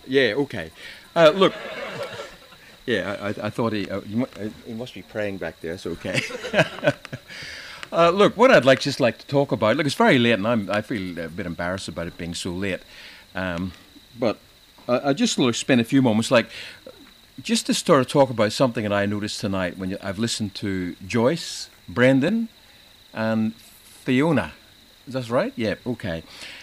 Yeah, okay. Look, yeah, I thought he must be praying back there. So okay. Look, what I'd just like to talk about. Look, it's very late, and I feel a bit embarrassed about it being so late. Um, but I just want to spend a few moments, like, just to sort of talk about something that I noticed tonight when I've listened to Joyce, Brendan, and Fiona. Is that right? Yeah. Okay.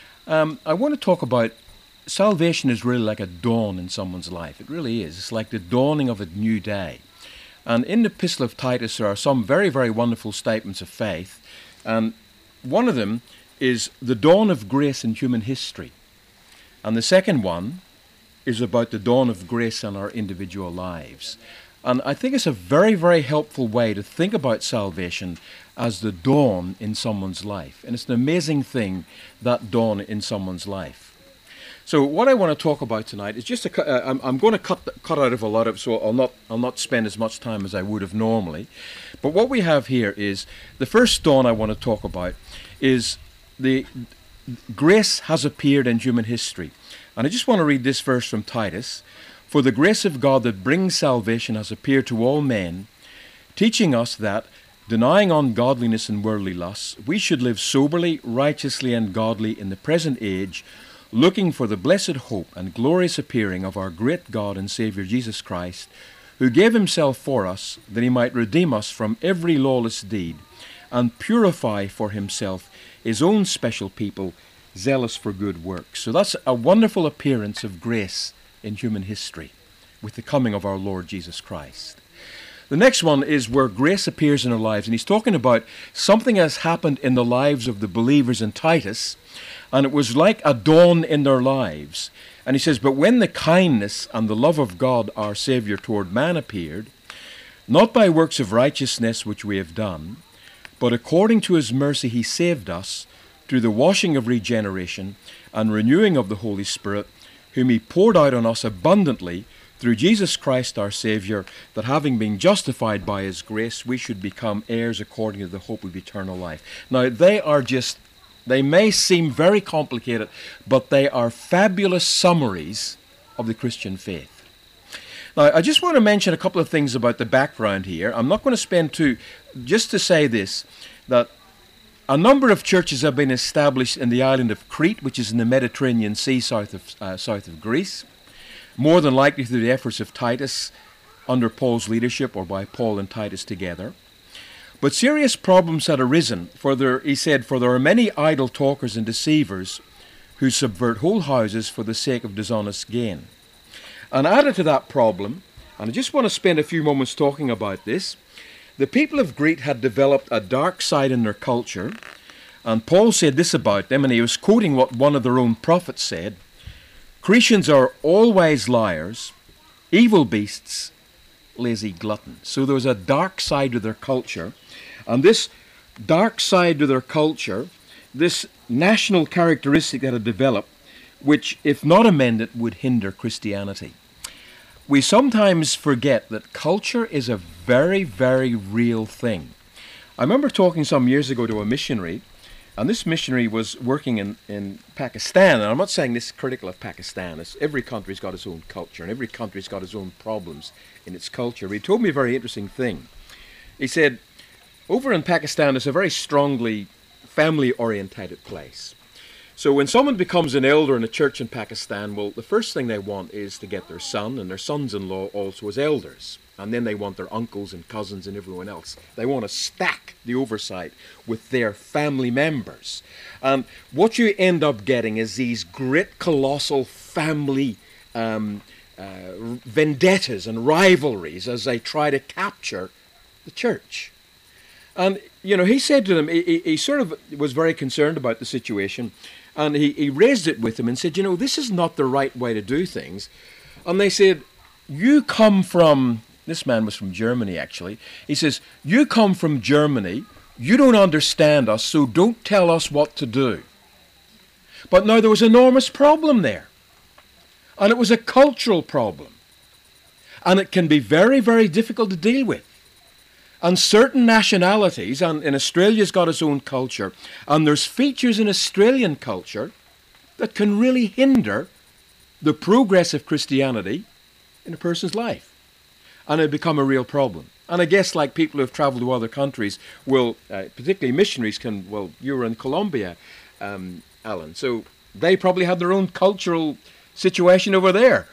I want to talk about salvation is really like a dawn in someone's life. It really is. It's like the dawning of a new day. And in the Epistle of Titus, there are some very, very wonderful statements of faith. And one of them is the dawn of grace in human history. And the second one is about the dawn of grace in our individual lives. And I think it's a very, very helpful way to think about salvation as the dawn in someone's life. And it's an amazing thing, that dawn in someone's life. So what I want to talk about tonight is just I'm going to cut out of a lot of, so I'll not spend as much time as I would have normally. But what we have here is the first dawn I want to talk about is the grace has appeared in human history. And I just want to read this verse from Titus. For the grace of God that brings salvation has appeared to all men, teaching us that, denying ungodliness and worldly lusts, we should live soberly, righteously, and godly in the present age, looking for the blessed hope and glorious appearing of our great God and Saviour Jesus Christ, who gave himself for us, that he might redeem us from every lawless deed, and purify for himself his own special people, zealous for good works. So that's a wonderful appearance of grace in human history with the coming of our Lord Jesus Christ. The next one is where grace appears in our lives, and he's talking about something has happened in the lives of the believers in Titus, and it was like a dawn in their lives. And he says, but when the kindness and the love of God our Saviour toward man appeared, not by works of righteousness which we have done, but according to his mercy he saved us through the washing of regeneration and renewing of the Holy Spirit, whom he poured out on us abundantly through Jesus Christ our Saviour, that having been justified by his grace, we should become heirs according to the hope of eternal life. Now, they may seem very complicated, but they are fabulous summaries of the Christian faith. Now, I just want to mention a couple of things about the background here. I'm not going to spend just to say this, that a number of churches have been established in the island of Crete, which is in the Mediterranean Sea south of Greece, more than likely through the efforts of Titus under Paul's leadership or by Paul and Titus together. But serious problems had arisen, he said, for there are many idle talkers and deceivers who subvert whole houses for the sake of dishonest gain. And added to that problem, and I just want to spend a few moments talking about this, the people of Crete had developed a dark side in their culture, and Paul said this about them, and he was quoting what one of their own prophets said: Cretans are always liars, evil beasts, lazy gluttons. So there was a dark side to their culture, and this dark side to their culture, this national characteristic that had developed, which, if not amended, would hinder Christianity. We sometimes forget that culture is a very, very real thing. I remember talking some years ago to a missionary, and this missionary was working in Pakistan. And I'm not saying this is critical of Pakistan. Every country's got its own culture, and every country's got its own problems in its culture. But he told me a very interesting thing. He said, over in Pakistan, it's a very strongly family-orientated place. So when someone becomes an elder in a church in Pakistan, well, the first thing they want is to get their son and their sons-in-law also as elders. And then they want their uncles and cousins and everyone else. They want to stack the oversight with their family members. And what you end up getting is these great colossal family vendettas and rivalries as they try to capture the church. And, he said to them, he sort of was very concerned about the situation, and he raised it with them and said, this is not the right way to do things. And they said, you come from, this man was from Germany actually, he says, you come from Germany, you don't understand us, so don't tell us what to do. But now there was an enormous problem there, and it was a cultural problem, and it can be very, very difficult to deal with. And certain nationalities, and Australia's got its own culture, and there's features in Australian culture that can really hinder the progress of Christianity in a person's life. And it become a real problem. And I guess like people who have traveled to other countries will, particularly missionaries can, well, you were in Colombia, Alan, so they probably had their own cultural situation over there.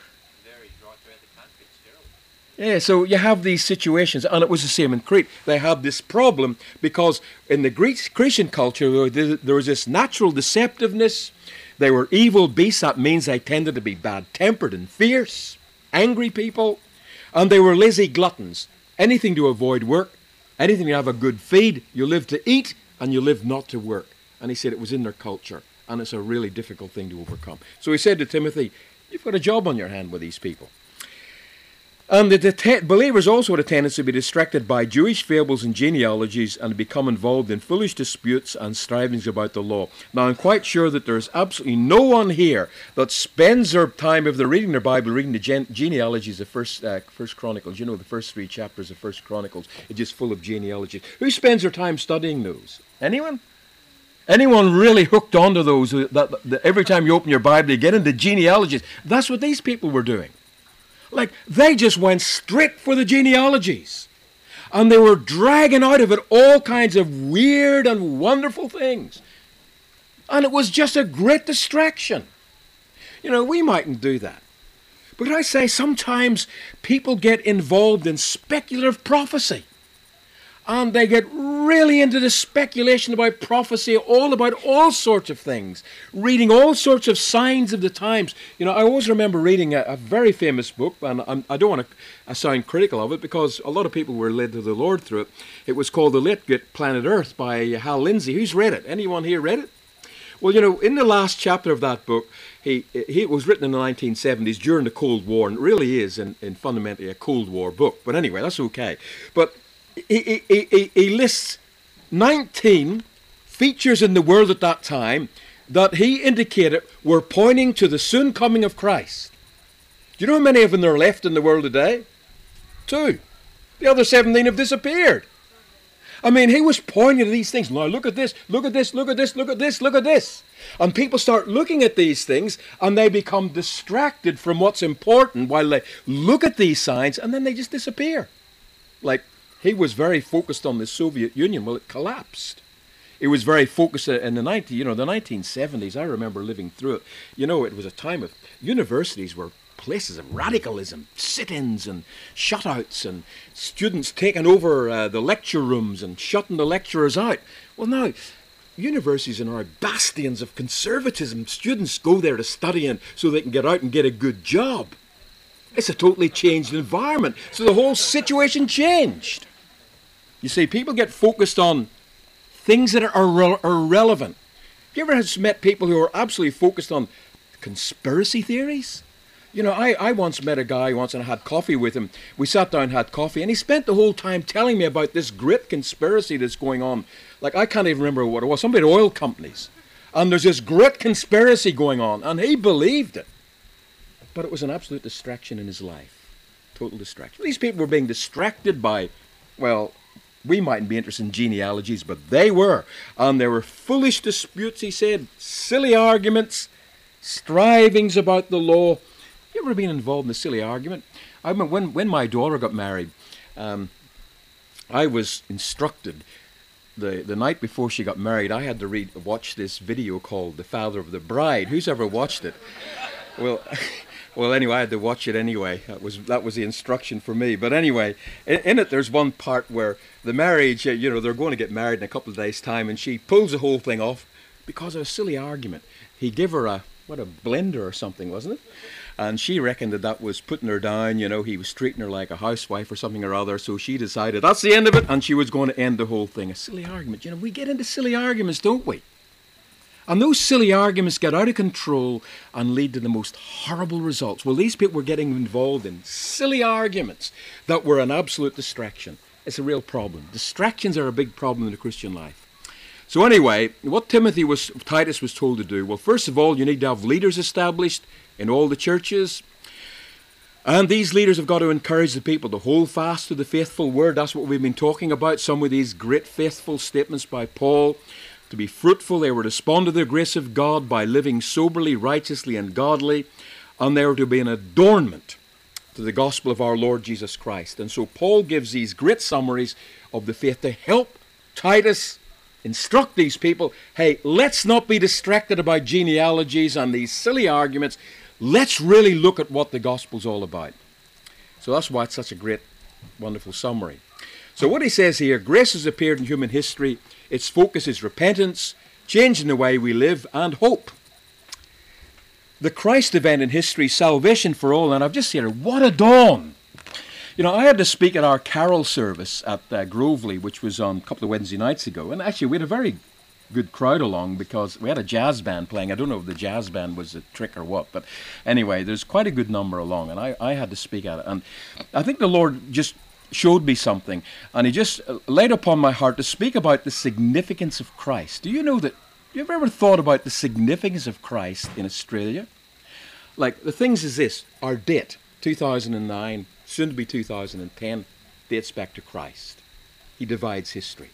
Yeah, so you have these situations, and it was the same in Crete. They had this problem because in the Greek Cretan culture, there was this natural deceptiveness. They were evil beasts. That means they tended to be bad-tempered and fierce, angry people, and they were lazy gluttons. Anything to avoid work, anything to have a good feed. You live to eat, and you live not to work. And he said it was in their culture, and it's a really difficult thing to overcome. So he said to Timothy, you've got a job on your hand with these people. And the believers also had a tendency to be distracted by Jewish fables and genealogies and become involved in foolish disputes and strivings about the law. Now, I'm quite sure that there's absolutely no one here that spends their time, if they're reading their Bible, reading the genealogies of First Chronicles. You know, the first 3 chapters of First Chronicles, it's just full of genealogies. Who spends their time studying those? Anyone? Anyone really hooked onto those? That every time you open your Bible, you get into genealogies. That's what these people were doing. Like, they just went straight for the genealogies. And they were dragging out of it all kinds of weird and wonderful things. And it was just a great distraction. You know, we mightn't do that. But I say sometimes people get involved in speculative prophecy. And they get really into the speculation about prophecy, all about all sorts of things, reading all sorts of signs of the times. You know, I always remember reading a very famous book, and I don't want to sound critical of it because a lot of people were led to the Lord through it. It was called The Late Great Planet Earth by Hal Lindsey. Who's read it? Anyone here read it? Well, you know, in the last chapter of that book, it was written in the 1970s during the Cold War, and it really is in fundamentally a Cold War book. But anyway, that's okay. But he lists 19 features in the world at that time that he indicated were pointing to the soon coming of Christ. Do you know how many of them are left in the world today? 2. The other 17 have disappeared. I mean, he was pointing to these things. Now look at this, look at this, look at this, look at this, look at this. And people start looking at these things and they become distracted from what's important while they look at these signs, and then they just disappear. Like, he was very focused on the Soviet Union. Well, it collapsed. He was very focused in the 1970s. I remember living through it. You know, it was a time of universities were places of radicalism, sit-ins and shutouts, and students taking over the lecture rooms and shutting the lecturers out. Well, now, universities are now bastions of conservatism. Students go there to study and so they can get out and get a good job. It's a totally changed environment. So the whole situation changed. You see, people get focused on things that are irrelevant. Have you ever met people who are absolutely focused on conspiracy theories? You know, I once met a guy once and I had coffee with him. We sat down and had coffee, and he spent the whole time telling me about this great conspiracy that's going on. Like, I can't even remember what it was. Somebody at oil companies. And there's this great conspiracy going on, and he believed it. But it was an absolute distraction in his life. Total distraction. These people were being distracted by, well, we mightn't be interested in genealogies, but they were. And there were foolish disputes, he said, silly arguments, strivings about the law. You ever been involved in a silly argument? I remember when my daughter got married, I was instructed the night before she got married, I had to watch this video called The Father of the Bride. Who's ever watched it? Well, anyway, I had to watch it anyway. That was the instruction for me. But anyway, in it, there's one part where the marriage, they're going to get married in a couple of days' time, and she pulls the whole thing off because of a silly argument. He gave her a blender or something, wasn't it? And she reckoned that was putting her down. He was treating her like a housewife or something or other. So she decided that's the end of it, and she was going to end the whole thing. A silly argument. We get into silly arguments, don't we? And those silly arguments get out of control and lead to the most horrible results. Well, these people were getting involved in silly arguments that were an absolute distraction. It's a real problem. Distractions are a big problem in the Christian life. So anyway, what Titus was told to do, well, first of all, you need to have leaders established in all the churches. And these leaders have got to encourage the people to hold fast to the faithful word. That's what we've been talking about. Some of these great faithful statements by Paul. To be fruitful, they were to respond to the grace of God by living soberly, righteously, and godly. and they are to be an adornment to the gospel of our Lord Jesus Christ. And so Paul gives these great summaries of the faith to help Titus instruct these people. Hey, let's not be distracted about genealogies and these silly arguments. Let's really look at what the gospel's all about. So that's why it's such a great, wonderful summary. So what he says here, grace has appeared in human history. Its focus is repentance, changing the way we live, and hope. The Christ event in history, salvation for all, and I've just seen it, what a dawn! You know, I had to speak at our carol service at Grovely, which was on a couple of Wednesday nights ago, and actually we had a very good crowd along because we had a jazz band playing. I don't know if the jazz band was a trick or what, but anyway, there's quite a good number along, and I had to speak at it. And I think the Lord just showed me something, and he just laid upon my heart to speak about the significance of Christ. Do you know that, you ever thought about the significance of Christ in Australia? Like, the things is this, our date, 2009, soon to be 2010, dates back to Christ. He divides history.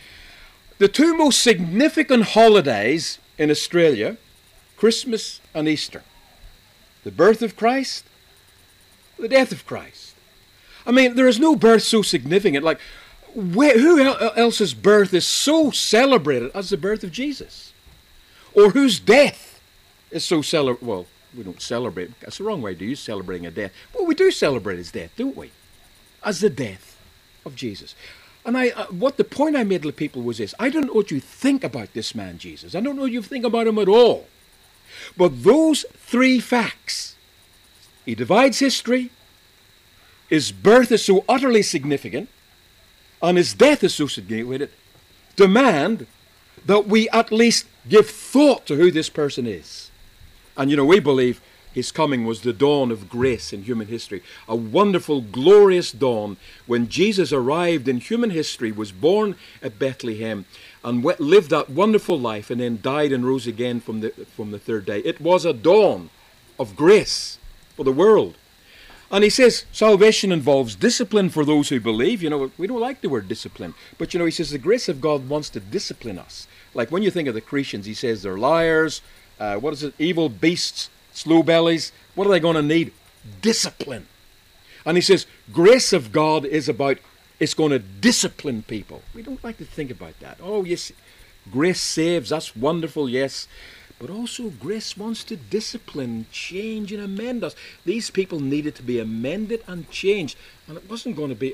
The two most significant holidays in Australia, Christmas and Easter. The birth of Christ, the death of Christ. I mean, there is no birth so significant. Like, who else's birth is so celebrated as the birth of Jesus? Or whose death is so celebrated? Well, we don't celebrate. That's the wrong way to use celebrating a death. Well, we do celebrate his death, don't we? As the death of Jesus. And what the point I made to the people was this. I don't know what you think about this man, Jesus. I don't know what you think about him at all. But those three facts, he divides history, his birth is so utterly significant, and his death is so significant, demand that we at least give thought to who this person is. And you know, we believe his coming was the dawn of grace in human history. A wonderful, glorious dawn when Jesus arrived in human history, was born at Bethlehem, and lived that wonderful life, and then died and rose again from the third day. It was a dawn of grace for the world. And he says salvation involves discipline for those who believe. You know, we don't like the word discipline, but you know, he says the grace of God wants to discipline us. Like when you think of the Cretans, he says they're liars, evil beasts, slow bellies. What are they going to need? Discipline. And he says grace of God is about, it's going to discipline people. We don't like to think about that. Oh yes, grace saves, that's wonderful, yes. But also grace wants to discipline, change, and amend us. These people needed to be amended and changed, and it was going to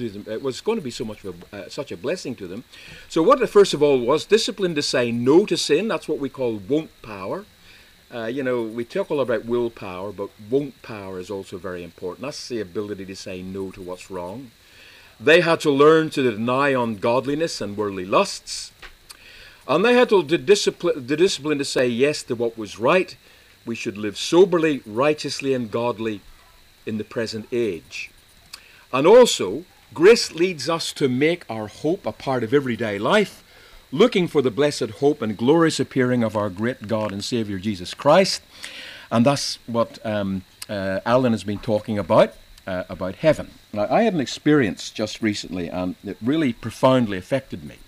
be so much of such a blessing to them. So what it first of all was, discipline to say no to sin. That's what we call won't power. You know, we talk all about willpower, but won't power is also very important. That's the ability to say no to what's wrong. They had to learn to deny ungodliness and worldly lusts. And they had the discipline to say yes to what was right. We should live soberly, righteously, and godly in the present age. And also, grace leads us to make our hope a part of everyday life, looking for the blessed hope and glorious appearing of our great God and Savior Jesus Christ. And that's what Alan has been talking about heaven. Now, I had an experience just recently, and it really profoundly affected me.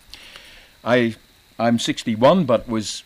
I'm 61, but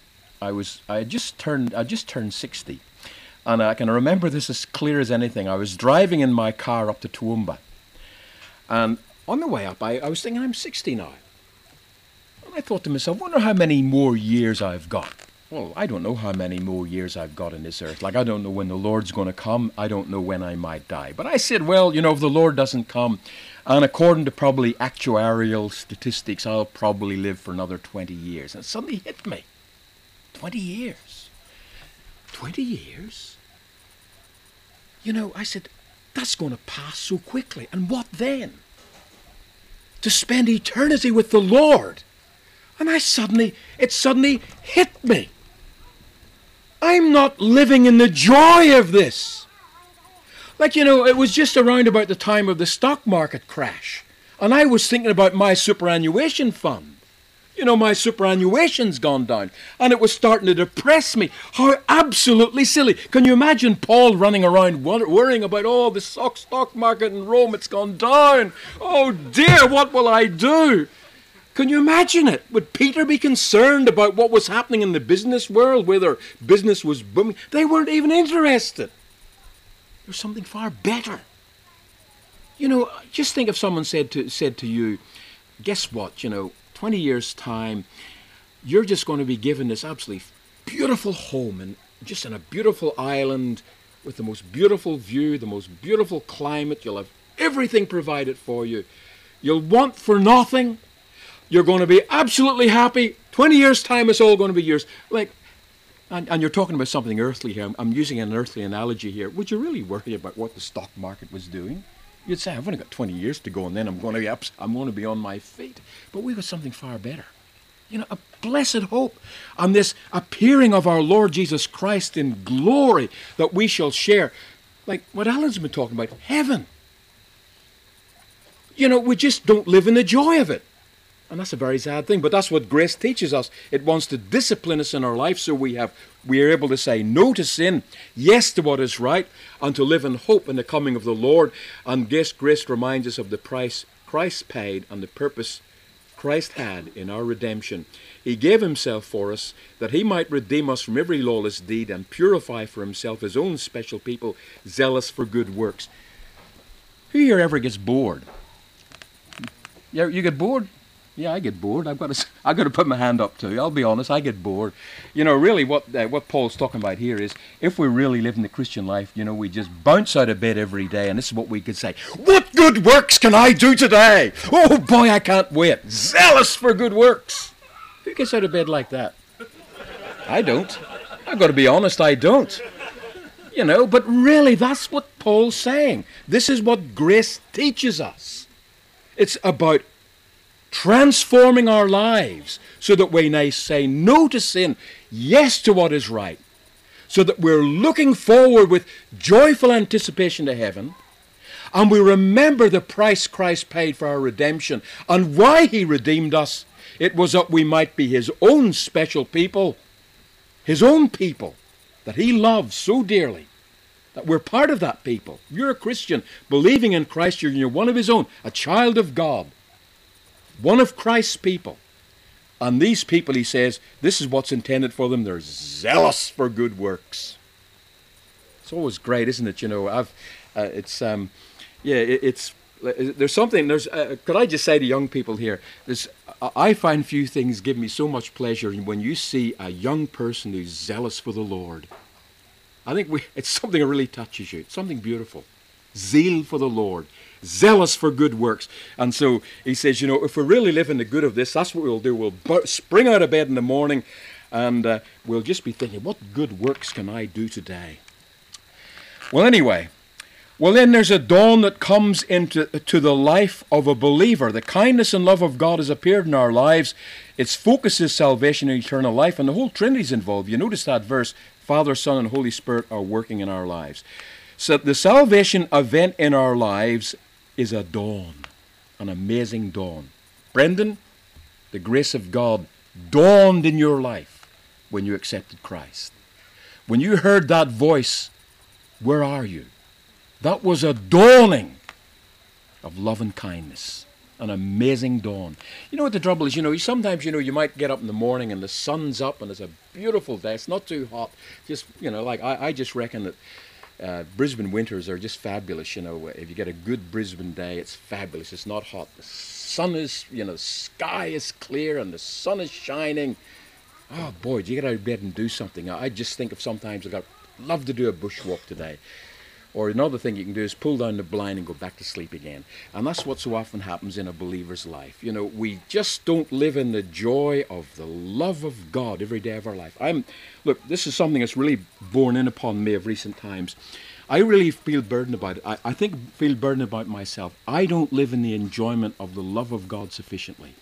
I just turned 60, and I can remember this as clear as anything. I was driving in my car up to Toowoomba, and on the way up, I was thinking, I'm 60 now. And I thought to myself, wonder how many more years I've got. Well, I don't know how many more years I've got in this earth. Like, I don't know when the Lord's going to come. I don't know when I might die. But I said, well, you know, if the Lord doesn't come, and according to probably actuarial statistics, I'll probably live for another 20 years. And it suddenly hit me. 20 years. 20 years? You know, I said, that's going to pass so quickly. And what then? To spend eternity with the Lord. And it suddenly hit me. I'm not living in the joy of this. Like, you know, it was just around about the time of the stock market crash. And I was thinking about my superannuation fund. You know, my superannuation's gone down. And it was starting to depress me. How absolutely silly. Can you imagine Paul running around worrying about, oh, the stock market in Rome, it's gone down. Oh dear, what will I do? Can you imagine it? Would Peter be concerned about what was happening in the business world, whether business was booming? They weren't even interested. There's something far better. You know, just think if someone said to you, guess what, 20 years' time, you're just going to be given this absolutely beautiful home and just in a beautiful island with the most beautiful view, the most beautiful climate. You'll have everything provided for you. You'll want for nothing. You're going to be absolutely happy. 20 years' time, it's all going to be yours. And you're talking about something earthly here. I'm using an earthly analogy here. Would you really worry about what the stock market was doing? You'd say, I've only got 20 years to go, and then I'm going to be on my feet. But we've got something far better. A blessed hope on this appearing of our Lord Jesus Christ in glory that we shall share. Like what Alan's been talking about, heaven. We just don't live in the joy of it. And that's a very sad thing, but that's what grace teaches us. It wants to discipline us in our life so we are able to say no to sin, yes to what is right, and to live in hope in the coming of the Lord. And grace reminds us of the price Christ paid and the purpose Christ had in our redemption. He gave himself for us that he might redeem us from every lawless deed and purify for himself his own special people, zealous for good works. Who here ever gets bored? You get bored? Yeah, I get bored. I've got to put my hand up too. I'll be honest, I get bored. Really what Paul's talking about here is if we really live in the Christian life, we just bounce out of bed every day, and this is what we could say. What good works can I do today? Oh boy, I can't wait. Zealous for good works. Who gets out of bed like that? I don't. I've got to be honest, I don't. But really that's what Paul's saying. This is what grace teaches us. It's about transforming our lives so that we may say no to sin, yes to what is right, so that we're looking forward with joyful anticipation to heaven, and we remember the price Christ paid for our redemption and why he redeemed us. It was that we might be his own special people, his own people that he loves so dearly, that we're part of that people. You're a Christian, believing in Christ, you're one of his own, a child of God. One of Christ's people. And these people, he says, this is what's intended for them. They're zealous for good works. It's always great, isn't it? There's something, could I just say to young people here, I find few things give me so much pleasure when you see a young person who's zealous for the Lord. I think it's something that really touches you. It's something beautiful. Zeal for the Lord. Zealous for good works. And so he says, if we really live in the good of this, that's what we'll do. We'll spring out of bed in the morning and we'll just be thinking, what good works can I do today? Well, anyway, then there's a dawn that comes into the life of a believer. The kindness and love of God has appeared in our lives. Its focus is salvation and eternal life, and the whole Trinity is involved. You notice that verse, Father, Son, and Holy Spirit are working in our lives. So the salvation event in our lives is a dawn, an amazing dawn. Brendan, the grace of God dawned in your life when you accepted Christ. When you heard that voice, where are you? That was a dawning of love and kindness, an amazing dawn. You know what the trouble is? Sometimes, you might get up in the morning and the sun's up and it's a beautiful day. It's not too hot. Just, I just reckon that Brisbane winters are just fabulous. If you get a good Brisbane day, it's fabulous. It's not hot. The sun is, the sky is clear and the sun is shining. Oh boy, do you get out of bed and do something? I just think of sometimes I'd love to do a bushwalk today. Or another thing you can do is pull down the blind and go back to sleep again. And that's what so often happens in a believer's life. We just don't live in the joy of the love of God every day of our life. Look, this is something that's really borne in upon me of recent times. I really feel burdened about it. I feel burdened about myself. I don't live in the enjoyment of the love of God sufficiently.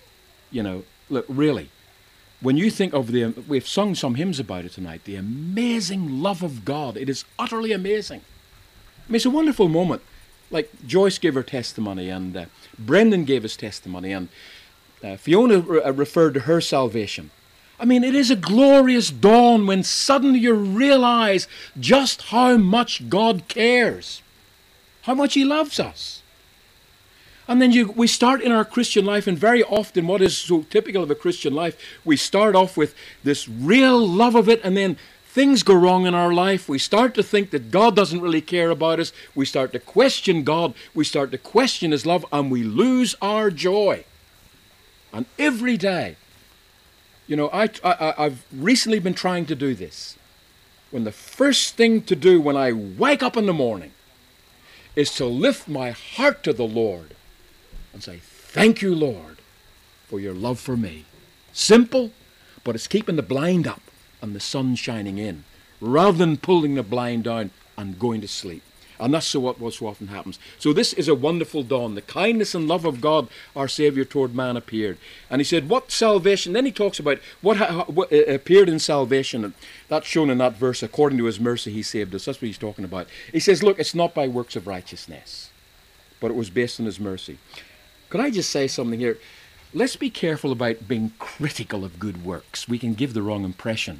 Look, really. When you think of we've sung some hymns about it tonight, the amazing love of God. It is utterly amazing. It's a wonderful moment. Like Joyce gave her testimony, and Brendan gave his testimony, and Fiona referred to her salvation. It is a glorious dawn when suddenly you realize just how much God cares, how much he loves us. And then we start in our Christian life, and very often what is so typical of a Christian life, we start off with this real love of it, and then things go wrong in our life, we start to think that God doesn't really care about us. We start to question God. We start to question His love, and we lose our joy. And every day, you know, I've recently been trying to do this. When the first thing to do when I wake up in the morning is to lift my heart to the Lord and say, thank you, Lord, for your love for me. Simple, but it's keeping the blind up and the sun shining in, rather than pulling the blind down and going to sleep. And that's what so often happens. So this is a wonderful dawn. The kindness and love of God, our Saviour, toward man appeared. And he said, what salvation? Then he talks about what appeared in salvation. And that's shown in that verse, according to his mercy he saved us. That's what he's talking about. He says, look, it's not by works of righteousness, but it was based on his mercy. Could I just say something here? Let's be careful about being critical of good works. We can give the wrong impression.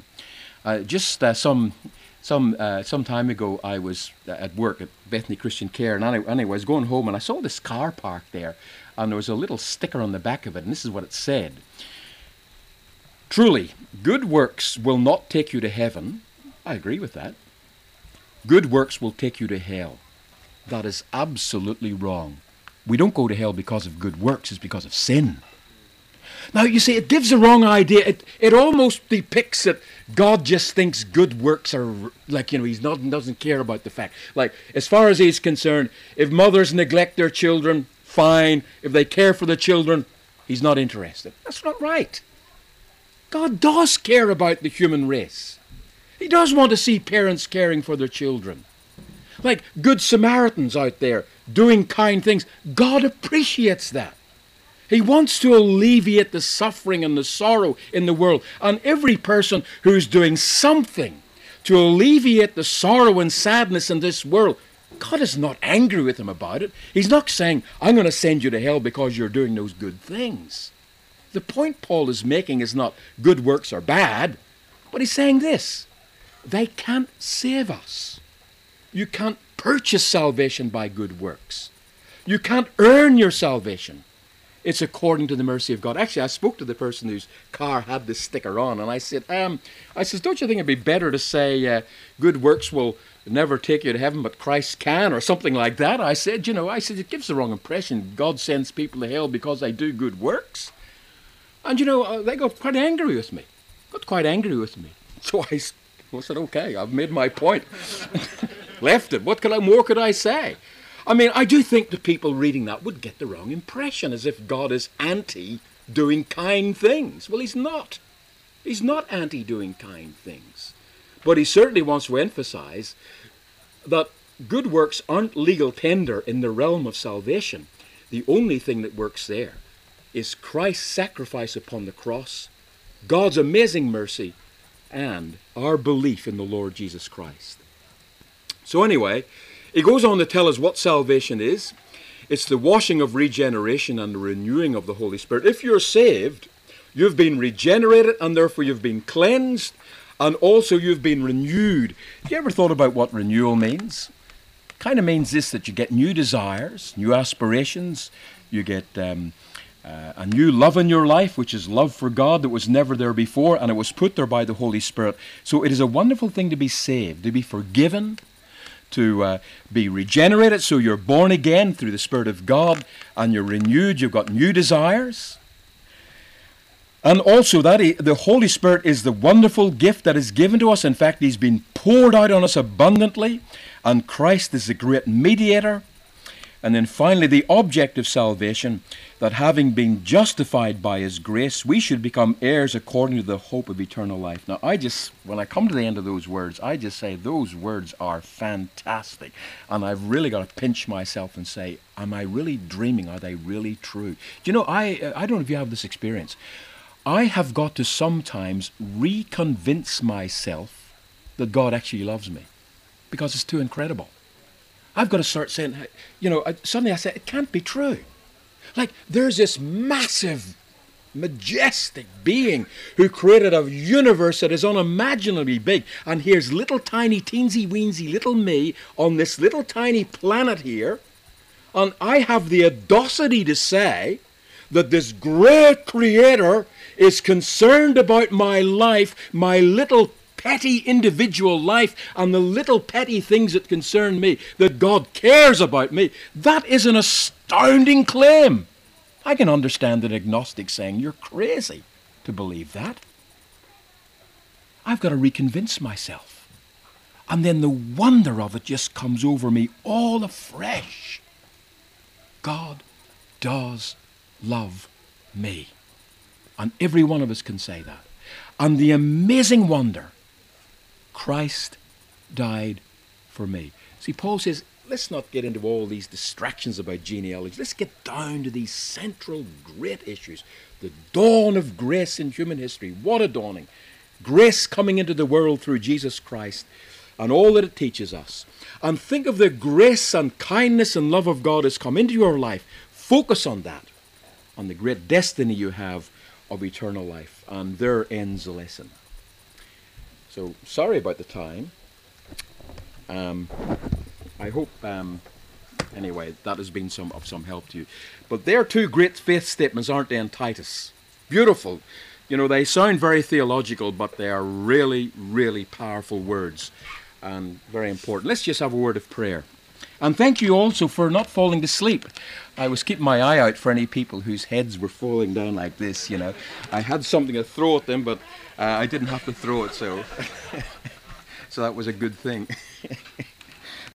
Some time ago, I was at work at Bethany Christian Care, and I was going home, and I saw this car parked there, and there was a little sticker on the back of it, and this is what it said. Truly, good works will not take you to heaven. I agree with that. Good works will take you to hell. That is absolutely wrong. We don't go to hell because of good works, it's because of sin. Now, you see, it gives a wrong idea. It almost depicts that God just thinks good works are, like, you know, he doesn't care about the fact. Like, as far as he's concerned, if mothers neglect their children, fine. If they care for the children, he's not interested. That's not right. God does care about the human race. He does want to see parents caring for their children. Like good Samaritans out there doing kind things. God appreciates that. He wants to alleviate the suffering and the sorrow in the world. And every person who's doing something to alleviate the sorrow and sadness in this world, God is not angry with him about it. He's not saying, I'm going to send you to hell because you're doing those good things. The point Paul is making is not good works are bad, but he's saying this: they can't save us. You can't purchase salvation by good works. You can't earn your salvation. It's according to the mercy of God. Actually, I spoke to the person whose car had this sticker on, and I said, don't you think it'd be better to say good works will never take you to heaven, but Christ can, or something like that? I said, it gives the wrong impression. God sends people to hell because they do good works. And, they got quite angry with me. So I said, okay, I've made my point. Left it. What more could I say? I mean, I do think the people reading that would get the wrong impression, as if God is anti doing kind things. Well, he's not. He's not anti doing kind things. But he certainly wants to emphasize that good works aren't legal tender in the realm of salvation. The only thing that works there is Christ's sacrifice upon the cross, God's amazing mercy, and our belief in the Lord Jesus Christ. So anyway, he goes on to tell us what salvation is. It's the washing of regeneration and the renewing of the Holy Spirit. If you're saved, you've been regenerated, and therefore you've been cleansed, and also you've been renewed. Have you ever thought about what renewal means? It kind of means this, that you get new desires, new aspirations, you get a new love in your life, which is love for God that was never there before, and it was put there by the Holy Spirit. So it is a wonderful thing to be saved, to be forgiven, to be regenerated, so you're born again through the Spirit of God, and you're renewed, you've got new desires. And also that the Holy Spirit is the wonderful gift that is given to us. In fact, he's been poured out on us abundantly, and Christ is the great mediator. And then finally, the object of salvation, that having been justified by his grace, we should become heirs according to the hope of eternal life. Now, when I come to the end of those words, I just say those words are fantastic. And I've really got to pinch myself and say, am I really dreaming? Are they really true? Do you know, I don't know if you have this experience. I have got to sometimes reconvince myself that God actually loves me, because it's too incredible. I've got to start saying, suddenly I say, it can't be true. Like, there's this massive, majestic being who created a universe that is unimaginably big. And here's little tiny, teensy-weensy little me on this little tiny planet here. And I have the audacity to say that this great creator is concerned about my life, my little petty individual life and the little petty things that concern me, that God cares about me, that is an astounding claim. I can understand an agnostic saying, you're crazy to believe that. I've got to reconvince myself. And then the wonder of it just comes over me all afresh. God does love me. And every one of us can say that. And the amazing wonder, Christ died for me. See, Paul says, let's not get into all these distractions about genealogy. Let's get down to these central great issues. The dawn of grace in human history. What a dawning. Grace coming into the world through Jesus Christ and all that it teaches us. And think of the grace and kindness and love of God has come into your life. Focus on that, on the great destiny you have of eternal life. And there ends the lesson. So, sorry about the time. I hope, anyway, that has been of some help to you. But there are two great faith statements, aren't they, in Titus? Beautiful. You know, they sound very theological, but they are really, really powerful words and very important. Let's just have a word of prayer. And thank you also for not falling to sleep. I was keeping my eye out for any people whose heads were falling down like this, you know. I had something to throw at them, but I didn't have to throw it, so so that was a good thing.